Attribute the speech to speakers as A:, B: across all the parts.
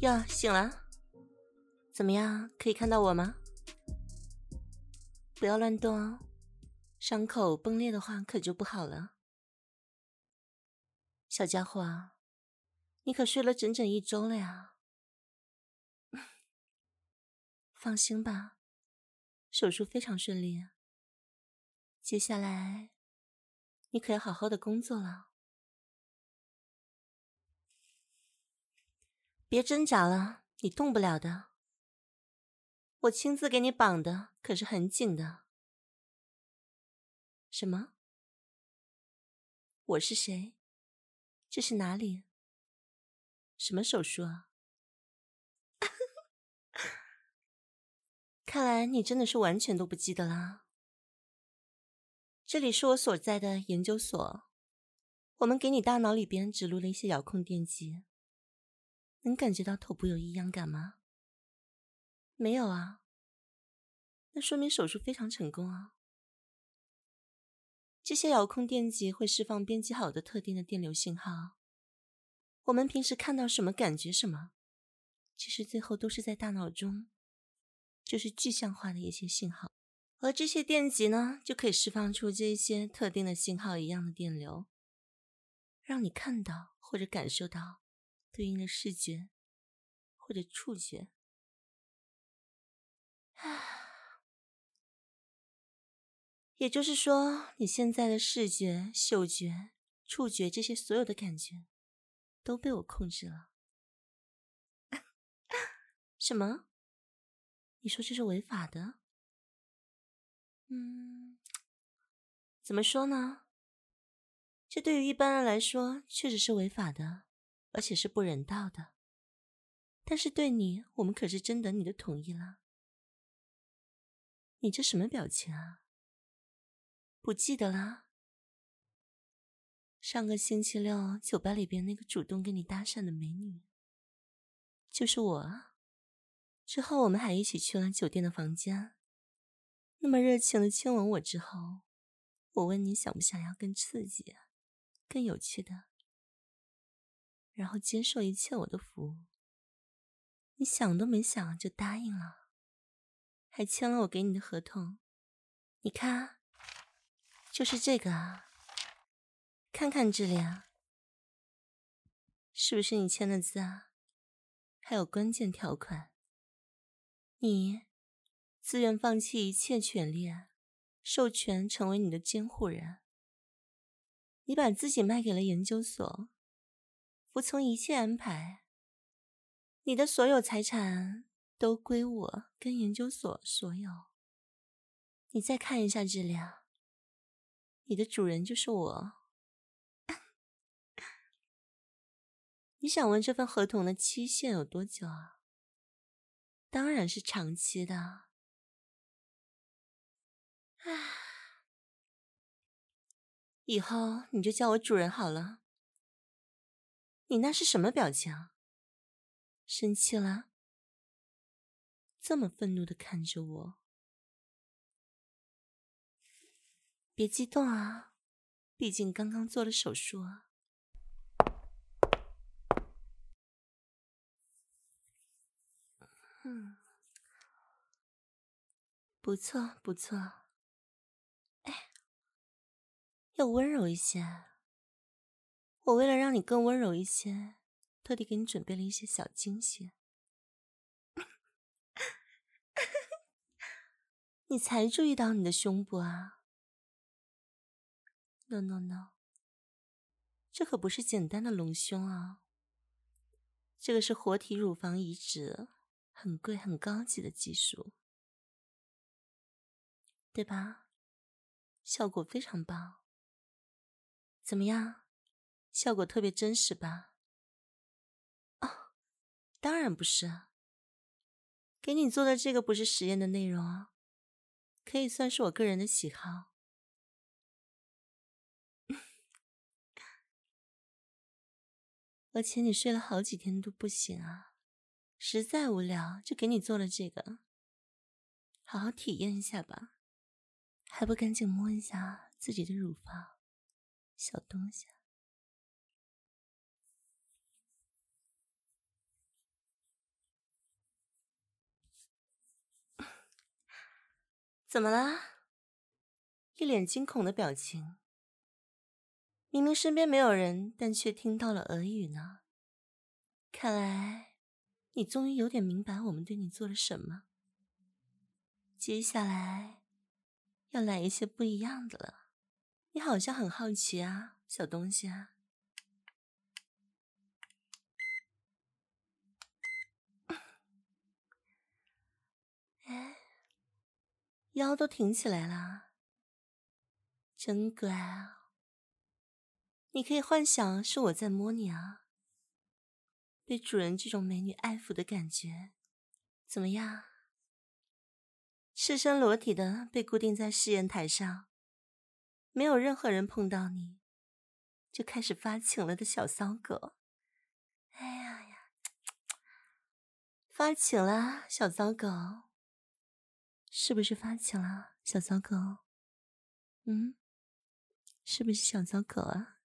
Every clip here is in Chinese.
A: 哟，醒了？怎么样，可以看到我吗？不要乱动哦，伤口崩裂的话可就不好了。小家伙啊，你可睡了整整1周了呀。放心吧，手术非常顺利。接下来你可要好好的工作了。别挣扎了，你动不了的。我亲自给你绑的，可是很紧的。什么？我是谁？这是哪里？什么手术啊？看来你真的是完全都不记得啦。这里是我所在的研究所，我们给你大脑里边植入了一些遥控电极。能感觉到头部有异样感吗？没有啊，那说明手术非常成功啊。这些遥控电极会释放编辑好的特定的电流信号，我们平时看到什么感觉什么，其实最后都是在大脑中就是具象化的一些信号，而这些电极呢，就可以释放出这些特定的信号一样的电流，让你看到或者感受到对应的视觉或者触觉。也就是说，你现在的视觉、嗅觉、触觉这些所有的感觉都被我控制了。什么？你说这是违法的？怎么说呢？这对于一般人来说确实是违法的，而且是不人道的。但是对你，我们可是征得你的同意了。你这什么表情啊？不记得啦？上个星期六酒吧里边那个主动跟你搭讪的美女，就是我啊。之后我们还一起去了酒店的房间，那么热情的亲吻我之后，我问你想不想要更刺激、更有趣的，然后接受一切我的服务。你想都没想就答应了，还签了我给你的合同。你看，就是这个啊，看看这里啊，是不是你签的字啊？还有关键条款，你自愿放弃一切权利，授权成为你的监护人。你把自己卖给了研究所，服从一切安排，你的所有财产都归我跟研究所所有。你再看一下这里啊，你的主人就是我。你想问这份合同的期限有多久啊？当然是长期的。以后你就叫我主人好了。你那是什么表情？生气了？这么愤怒地看着我？别激动啊，毕竟刚刚做了手术啊。不错不错。哎，要温柔一些。我为了让你更温柔一些，特地给你准备了一些小惊喜。你才注意到你的胸部啊 ？No No No， 这可不是简单的隆胸啊，这个是活体乳房移植，很贵很高级的技术，对吧？效果非常棒。怎么样？效果特别真实吧？哦，当然不是。给你做的这个不是实验的内容啊，可以算是我个人的喜好。而且你睡了好几天都不醒啊，实在无聊就给你做了这个，好好体验一下吧。还不赶紧摸一下自己的乳房，小东西。 怎么啦？一脸惊恐的表情。明明身边没有人，但却听到了俄语呢。看来你终于有点明白我们对你做了什么。接下来要来一些不一样的了。你好像很好奇啊，小东西啊。哎，腰都挺起来了，真乖啊。你可以幻想是我在摸你啊，被主人这种美女爱抚的感觉怎么样？赤身裸体的被固定在试验台上，没有任何人碰到你，就开始发情了的小骚狗。哎呀呀，发情了，小骚狗，是不是发情了，小骚狗？是不是小骚狗啊？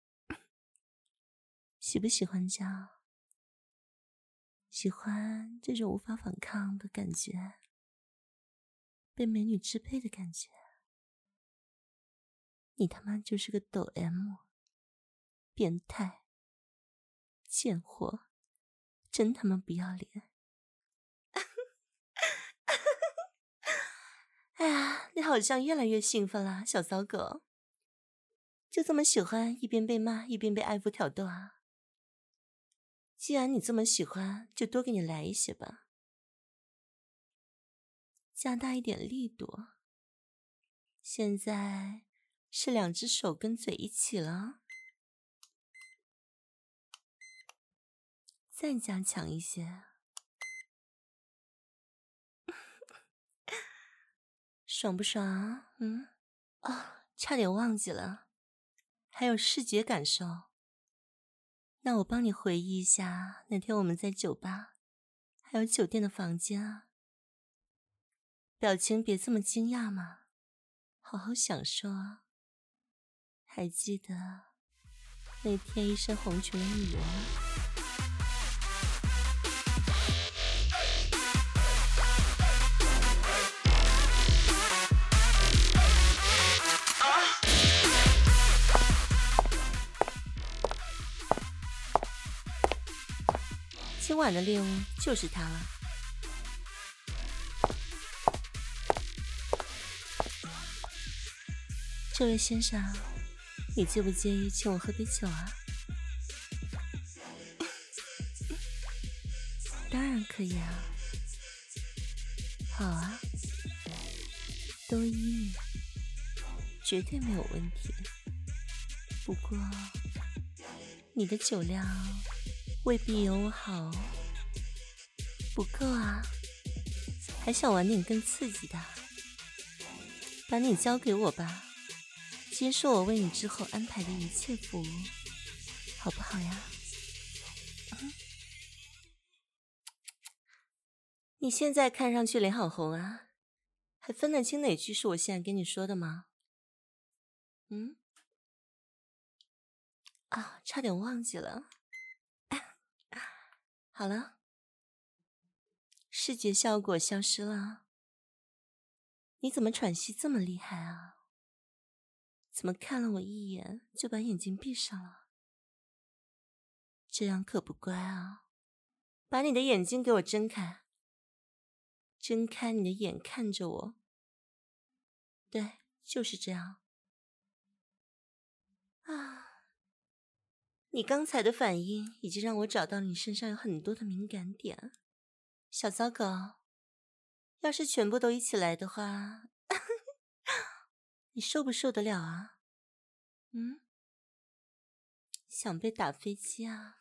A: 喜不喜欢这样？喜欢这种无法反抗的感觉，被美女支配的感觉。你他妈就是个抖 M， 变态，贱货，真他妈不要脸！哎呀，你好像越来越兴奋了，小骚狗。就这么喜欢一边被骂一边被爱抚挑逗啊？既然你这么喜欢，就多给你来一些吧，加大一点力度。现在是2只手跟嘴一起了，再加强一些。爽不爽啊？差点忘记了，还有视觉感受。那我帮你回忆一下那天我们在酒吧还有酒店的房间啊。表情别这么惊讶嘛，好好享受啊。还记得那天一身红裙的女人吗？今晚的猎物就是她了。这位先生，你介不介意请我喝杯酒啊？当然可以啊。好啊，都依你，绝对没有问题。不过你的酒量未必有我好哦。不够啊，还想玩点更刺激的？把你交给我吧，接受我为你之后安排的一切服务，好不好呀？你现在看上去脸好红啊，还分得清哪句是我现在跟你说的吗？差点忘记了。好了，视觉效果消失了。你怎么喘息这么厉害啊？怎么看了我一眼就把眼睛闭上了？这样可不乖啊！把你的眼睛给我睁开，睁开你的眼看着我。对，就是这样。你刚才的反应已经让我找到你身上有很多的敏感点，小糟狗。要是全部都一起来的话，你受不受得了啊？想被打飞机啊？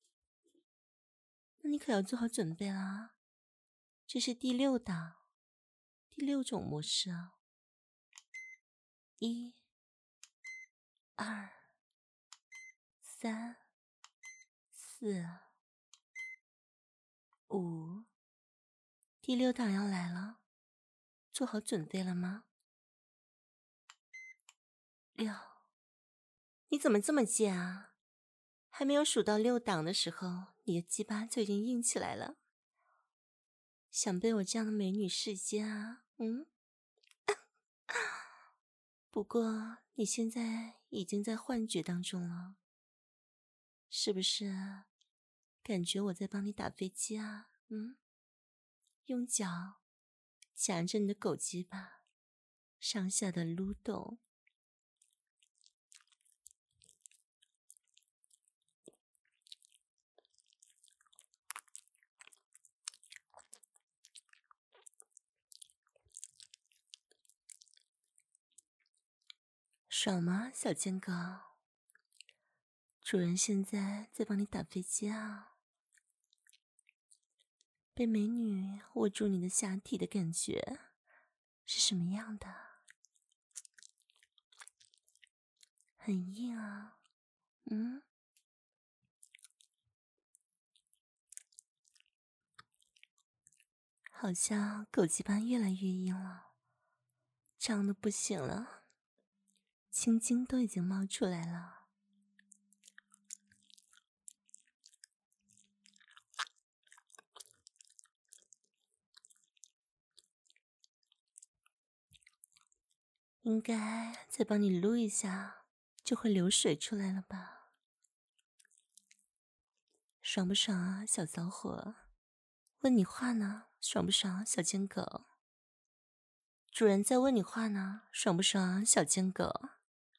A: 那你可要做好准备啦。这是第6档，第6种模式啊。1、2、3、4、5，第6档要来了，做好准备了吗？6，你怎么这么贱啊？还没有数到6档的时候，你的鸡巴就已经硬起来了。想被我这样的美女世间啊？ 不过你现在已经在幻觉当中了，是不是感觉我在帮你打飞机啊？用脚夹着你的狗鸡巴，上下的撸动。爽吗，小贱狗？主人现在在帮你打飞机啊。被美女握住你的下体的感觉是什么样的？很硬啊。好像狗鸡巴越来越硬了，胀得不行了，青筋都已经冒出来了。应该再帮你撸一下，就会流水出来了吧？爽不爽啊，小骚货？问你话呢，爽不爽，小贱狗？主人在问你话呢，爽不爽，小贱狗？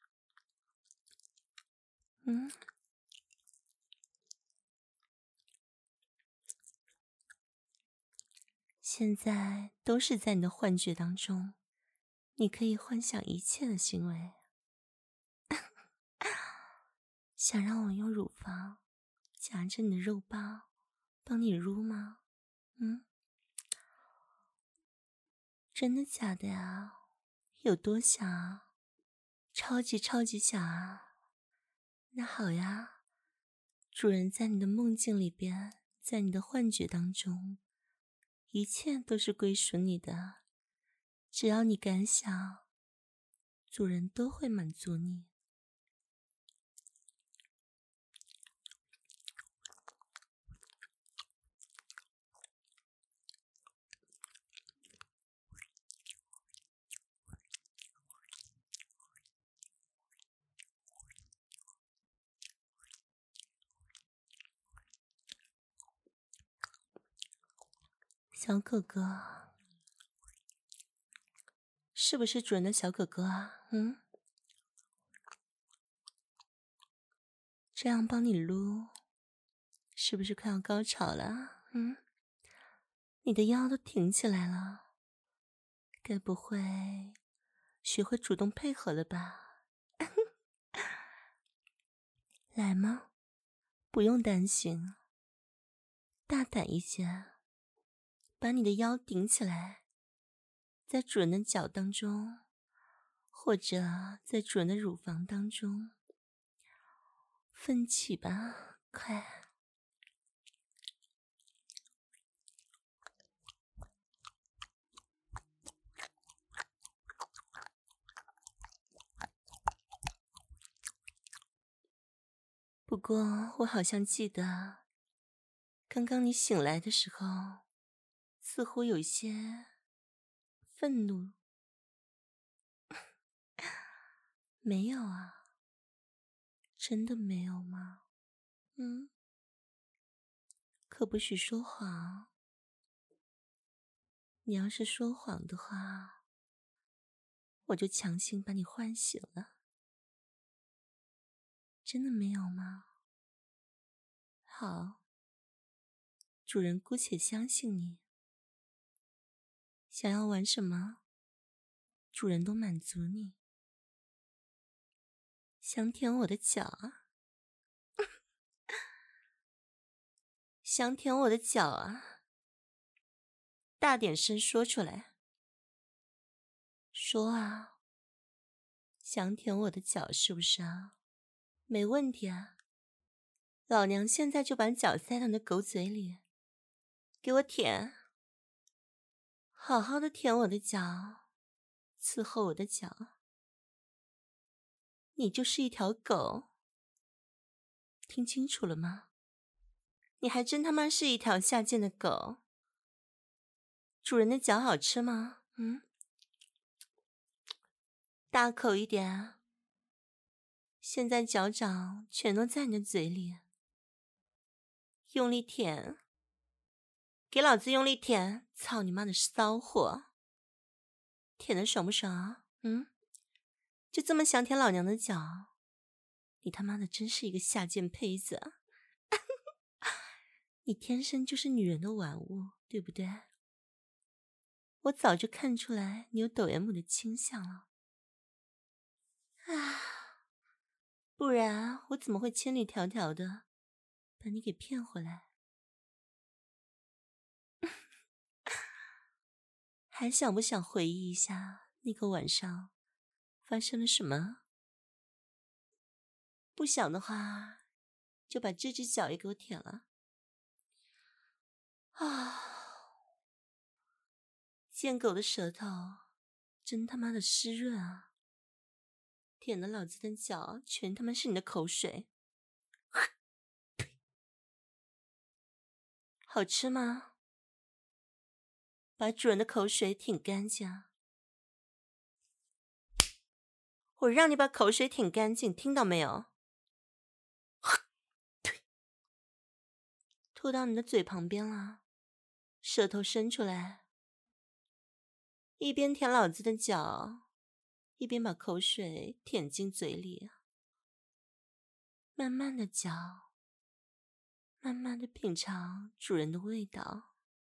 A: 现在都是在你的幻觉当中，你可以幻想一切的行为。想让我用乳房夹着你的肉包帮你撸吗？真的假的呀？有多想啊？超级超级想啊！那好呀，主人在你的梦境里边，在你的幻觉当中，一切都是归属你的，只要你敢想，主人都会满足你。小狗狗，是不是主人的小狗狗啊？这样帮你撸，是不是快要高潮了？你的腰都挺起来了，该不会学会主动配合了吧？来吗？不用担心，大胆一些，把你的腰顶起来，在主人的脚当中，或者在主人的乳房当中，奋起吧，快！不过我好像记得，刚刚你醒来的时候，似乎有一些愤怒。没有啊，真的没有吗？可不许说谎。你要是说谎的话，我就强行把你唤醒了。真的没有吗？好，主人姑且相信你。想要玩什么，主人都满足你。想舔我的脚啊？想舔我的脚啊？大点声说出来。说啊，想舔我的脚是不是啊？没问题啊，老娘现在就把脚塞到你的狗嘴里，给我舔，好好的舔我的脚，伺候我的脚。你就是一条狗，听清楚了吗？你还真他妈是一条下贱的狗。主人的脚好吃吗？ 大口一点啊！现在脚掌全都在你的嘴里，用力舔，给老子用力舔！操你妈的骚货！舔的爽不爽啊？就这么想舔老娘的脚？你他妈的真是一个下贱胚子！你天生就是女人的玩物，对不对？我早就看出来你有抖 M 的倾向了。不然我怎么会千里迢迢的把你给骗回来？还想不想回忆一下那个晚上发生了什么？不想的话，就把这只脚也给我舔了。贱狗的舌头真他妈的湿润啊！舔的老子的脚全他妈是你的口水。好吃吗？把主人的口水舔干净啊！我让你把口水舔干净，听到没有？吐到你的嘴旁边了，舌头伸出来，一边舔老子的脚，一边把口水舔进嘴里，慢慢的嚼，慢慢的品尝主人的味道。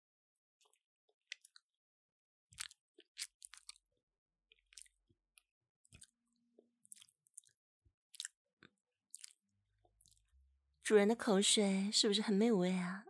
A: 主人的口水是不是很美味啊？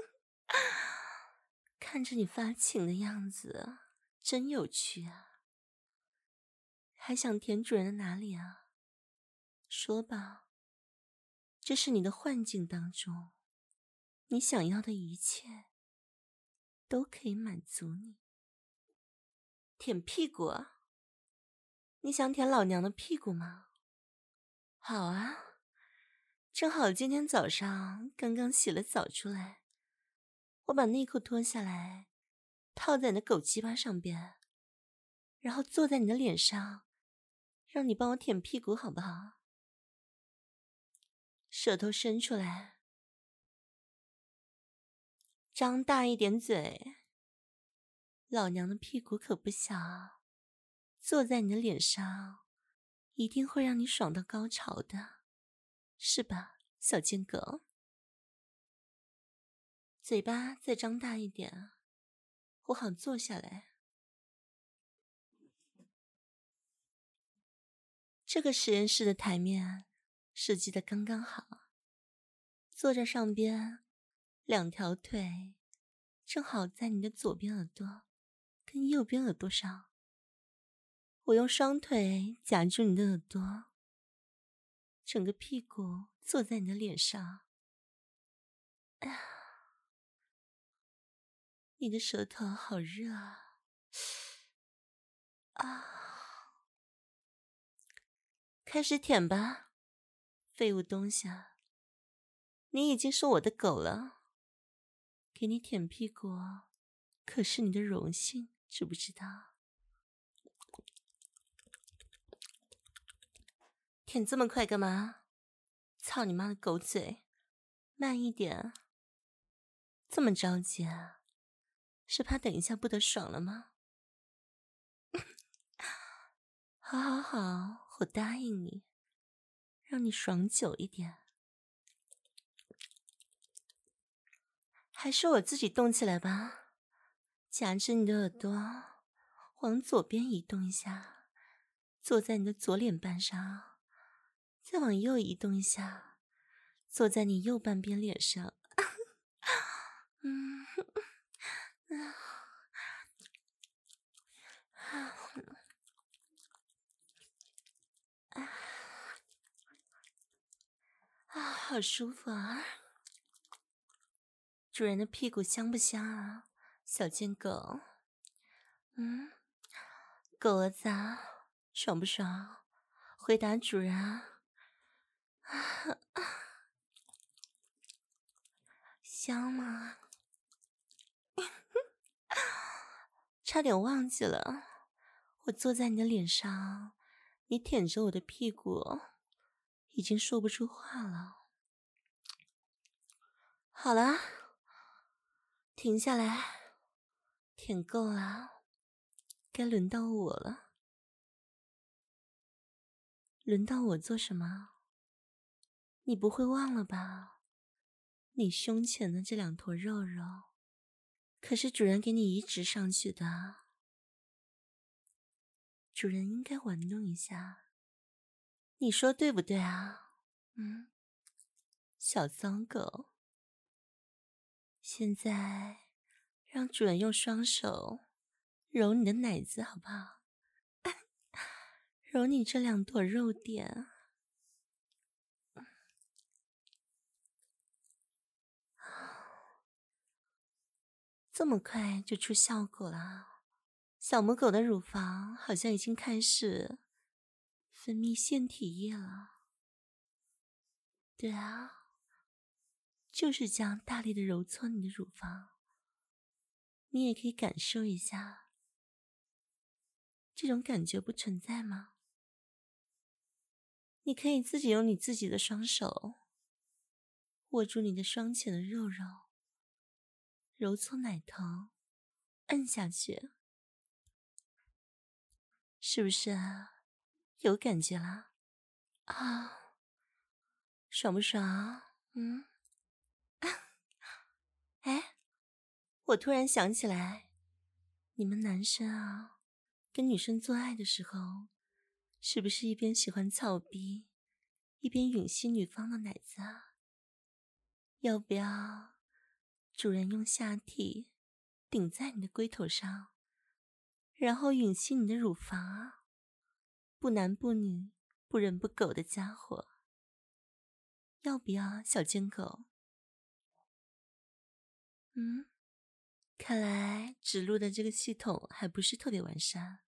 A: 看着你发情的样子，真有趣啊！还想舔主人的哪里啊？说吧，这是你的幻境当中，你想要的一切都可以满足你。舔屁股啊？你想舔老娘的屁股吗？好啊，正好今天早上刚刚洗了澡出来，我把内裤脱下来，套在你的狗鸡巴上边，然后坐在你的脸上，让你帮我舔屁股好不好？舌头伸出来，张大一点嘴，老娘的屁股可不小，坐在你的脸上，一定会让你爽到高潮的，是吧，小贱狗？嘴巴再张大一点，我好坐下来。这个实验室的台面设计的刚刚好，坐在上边，两条腿正好在你的左边耳朵跟右边耳朵上。我用双腿夹住你的耳朵，整个屁股坐在你的脸上。你的舌头好热啊！开始舔吧，废物东西啊！你已经是我的狗了，给你舔屁股可是你的荣幸，知不知道？舔这么快干嘛？操你妈的狗嘴！慢一点。这么着急啊？是怕等一下不得爽了吗？好好好，我答应你，让你爽久一点。还是我自己动起来吧，夹着你的耳朵，往左边移动一下，坐在你的左脸瓣上，再往右移动一下，坐在你右半边脸上。好舒服啊！主人的屁股香不香啊，小贱狗？狗儿子啊，爽不爽？回答主人啊！香吗？差点忘记了，我坐在你的脸上， 你舔着我的屁股，已经说不出话了。好了，停下来，舔够了，该轮到我了。轮到我做什么？你不会忘了吧？你胸前的这2坨肉肉，可是主人给你移植上去的。主人应该玩弄一下，你说对不对啊？小骚狗。现在让主人用双手揉你的奶子好不好？揉你这2朵肉点。这么快就出效果了，小母狗的乳房好像已经开始分泌腺体液了。对啊，就是这样大力的揉搓你的乳房，你也可以感受一下，这种感觉不存在吗？你可以自己用你自己的双手握住你的双前的肉肉，揉搓奶头，按下去，是不是啊？有感觉啦？啊，爽不爽？哎，我突然想起来，你们男生啊，跟女生做爱的时候，是不是一边喜欢操逼，一边吮吸女方的奶子啊？要不要主人用下体顶在你的龟头上，然后吮吸你的乳房啊？不男不女，不人不狗的家伙，要不要小贱狗？看来指路的这个系统还不是特别完善，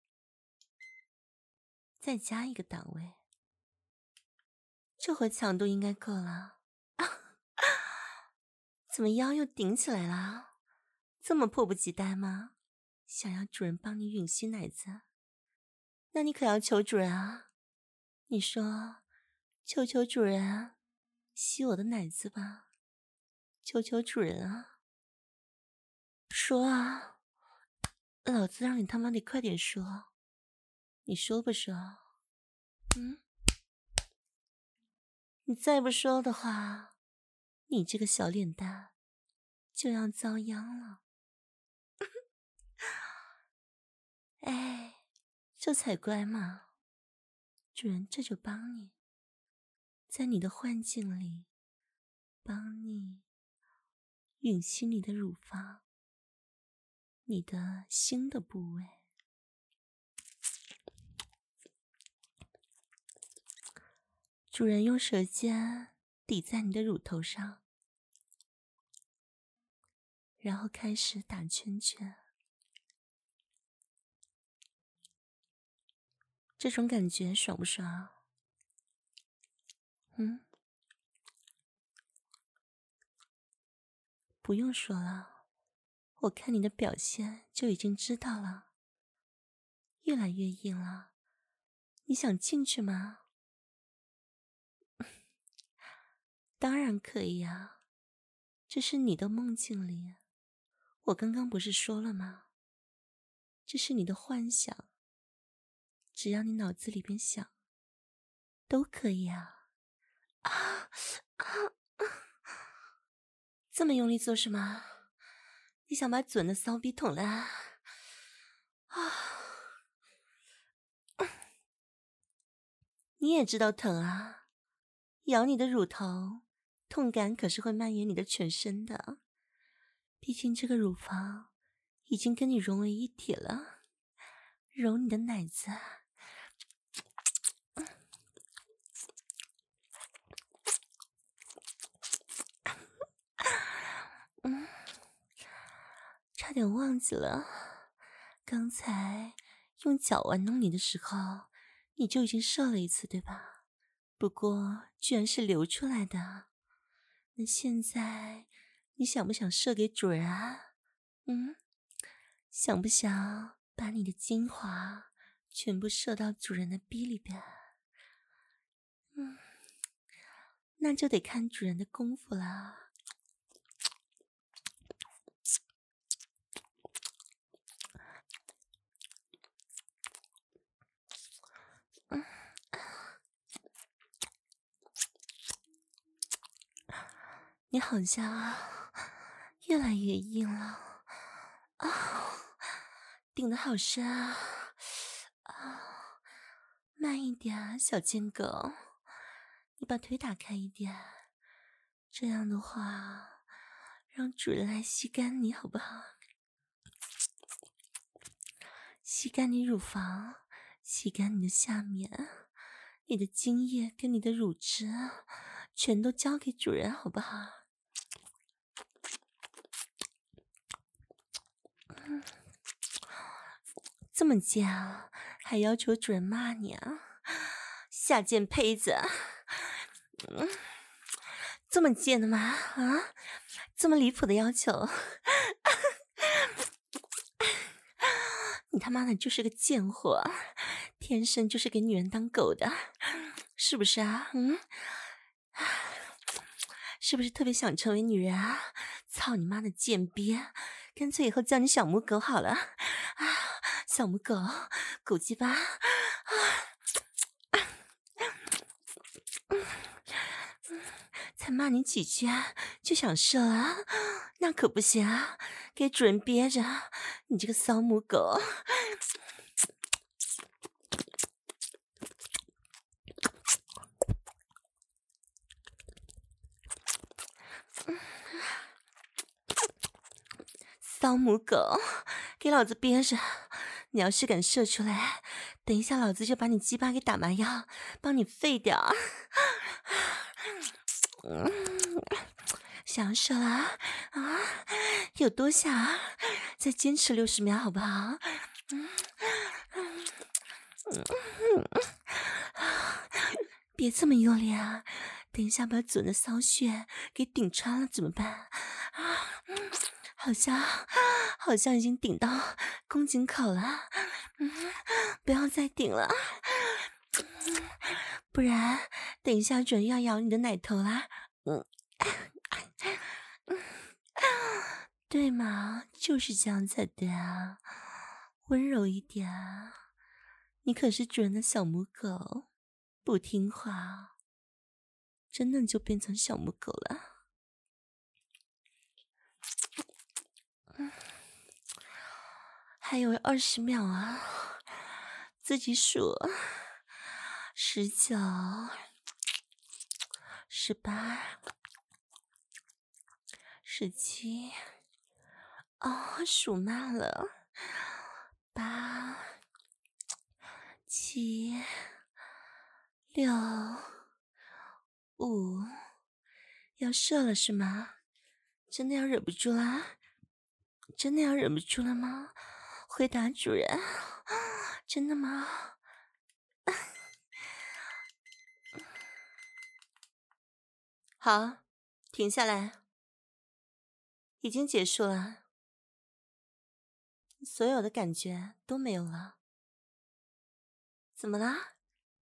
A: 再加一个档位，这回强度应该够了。怎么腰又顶起来了？这么迫不及待吗？想要主人帮你吮吸奶子？那你可要求主人啊！你说，求求主人吸我的奶子吧，求求主人啊！说啊，老子让你他妈得快点说，你说不说？你再不说的话，你这个小脸蛋就要遭殃了。哎，这才乖嘛！主人这就帮你，在你的幻境里，帮你吮吸你的乳房，你的心的部位。主人用舌尖抵在你的乳头上，然后开始打圈圈。这种感觉爽不爽？不用说了，我看你的表现就已经知道了，越来越硬了。你想进去吗？当然可以啊，这是你的梦境里，我刚刚不是说了吗？这是你的幻想，只要你脑子里边想，都可以啊。这么用力做什么？你想把主人的骚逼捅了啊？你也知道疼啊，咬你的乳头，痛感可是会蔓延你的全身的。毕竟这个乳房已经跟你融为一体了，揉你的奶子。差点忘记了，刚才用脚玩弄你的时候，你就已经射了一次，对吧？不过居然是流出来的。那现在你想不想射给主人啊？想不想把你的精华全部射到主人的逼里边。那就得看主人的功夫了。你好像越来越硬了顶得好深慢一点小贱狗，你把腿打开一点，这样的话让主人来吸干你好不好？吸干你乳房，吸干你的下面，你的精液跟你的乳汁全都交给主人好不好？这么贱啊，还要求主人骂你啊？下贱胚子！这么贱的吗？这么离谱的要求？你他妈的就是个贱货，天生就是给女人当狗的，是不是啊？是不是特别想成为女人啊？操你妈的贱逼！干脆以后叫你小母狗好了小母狗，狗鸡巴才骂你几句就想射了那可不行啊！给主人憋着，你这个骚母狗！骚母狗，给老子憋着！你要是敢射出来，等一下老子就把你鸡巴给打麻药，帮你废掉！想要射了有多想再坚持60秒好不好？别这么用力啊！等一下把主人的骚穴给顶穿了怎么办？好像已经顶到宫颈口了，不要再顶了，不然等一下主人要咬你的奶头啦。对嘛，就是这样才对啊，温柔一点啊！你可是主人的小母狗，不听话，真的就变成小母狗了。还有20秒啊，自己数，19、18、17，数慢了，8、7、6、5，要射了是吗？真的要忍不住啦？真的要忍不住了吗？回答主人，真的吗？好，停下来，已经结束了，所有的感觉都没有了。怎么啦？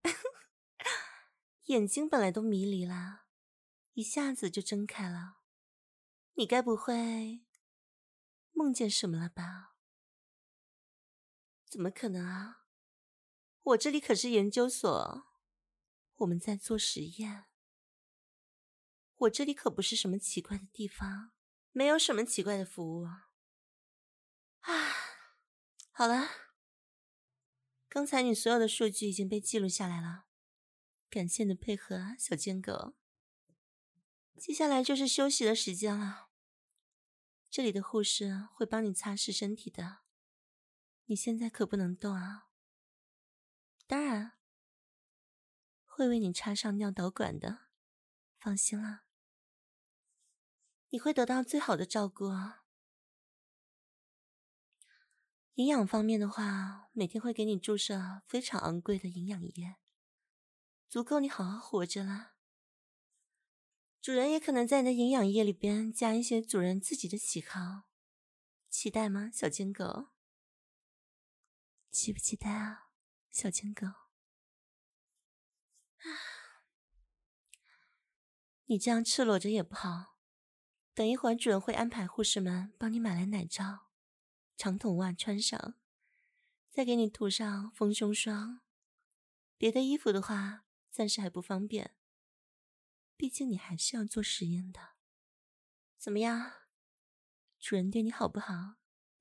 A: 眼睛本来都迷离了，一下子就睁开了。你该不会梦见什么了吧？怎么可能啊？我这里可是研究所，我们在做实验。我这里可不是什么奇怪的地方，没有什么奇怪的服务。好了，刚才你所有的数据已经被记录下来了，感谢你的配合，小贱狗。接下来就是休息的时间了，这里的护士会帮你擦拭身体的，你现在可不能动啊。当然，会为你插上尿导管的，放心啦。你会得到最好的照顾啊。营养方面的话，每天会给你注射非常昂贵的营养液，足够你好好活着啦。主人也可能在你的营养液里边加一些主人自己的喜好，期待吗，小贱狗？期不期待啊？ 小贱狗。你这样赤裸着也不好，等一会儿主人会安排护士们帮你买来奶罩、长筒袜穿上，再给你涂上丰胸霜。别的衣服的话，暂时还不方便，毕竟你还是要做实验的。怎么样？主人对你好不好？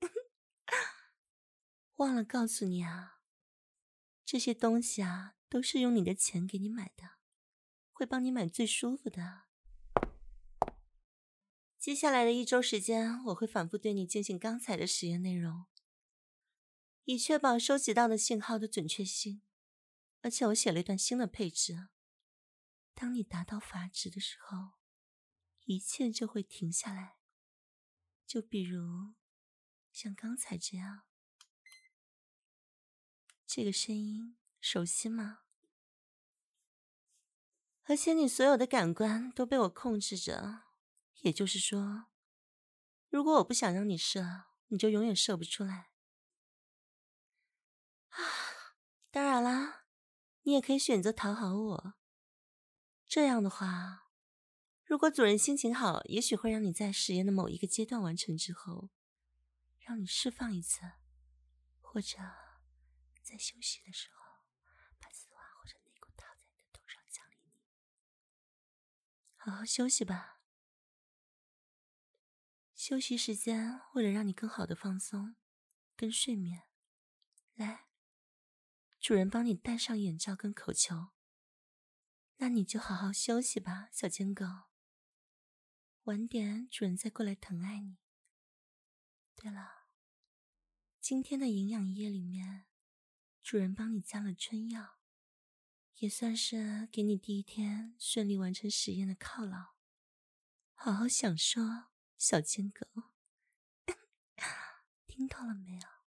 A: 忘了告诉你啊，这些东西啊，都是用你的钱给你买的，会帮你买最舒服的。接下来的1周时间，我会反复对你进行刚才的实验内容，以确保收集到的信号的准确性。而且我写了一段新的配置，当你达到阀值的时候，一切就会停下来。就比如像刚才这样，这个声音熟悉吗？而且你所有的感官都被我控制着，也就是说，如果我不想让你射，你就永远射不出来。当然啦，你也可以选择讨好我。这样的话，如果主人心情好，也许会让你在实验的某一个阶段完成之后，让你释放一次，或者在休息的时候，把丝袜或者内裤套在你的头上奖励你。好好休息吧。休息时间为了让你更好的放松跟睡眠，来，主人帮你戴上眼罩跟口球，那你就好好休息吧，小贱狗。晚点主人再过来疼爱你。对了，今天的营养液里面，主人帮你加了春药，也算是给你第1天顺利完成实验的犒劳。好好享受，小贱狗。听到了没有？